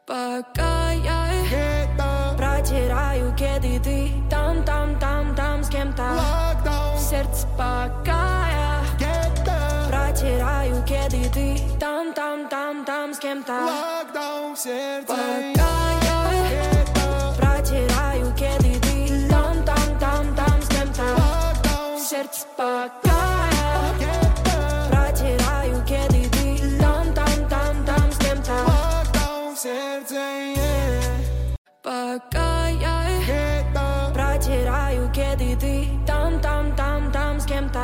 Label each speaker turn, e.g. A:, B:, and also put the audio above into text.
A: Пока я
B: где-то
A: протираю кеды, ты там, с кем-то.
B: локдаун,
A: В сердце пока я
B: где-то
A: протираю кеды, ты там, с кем-то.
B: локдаун в сердце.
A: Пока я
B: Где-то
A: протираю кеды, ты там, с кем-то.
B: локдаун,
A: В сердце пока я
B: где-то
A: протираю кеды, ты там, с кем-то.
B: локдаун в сердце.
A: Пока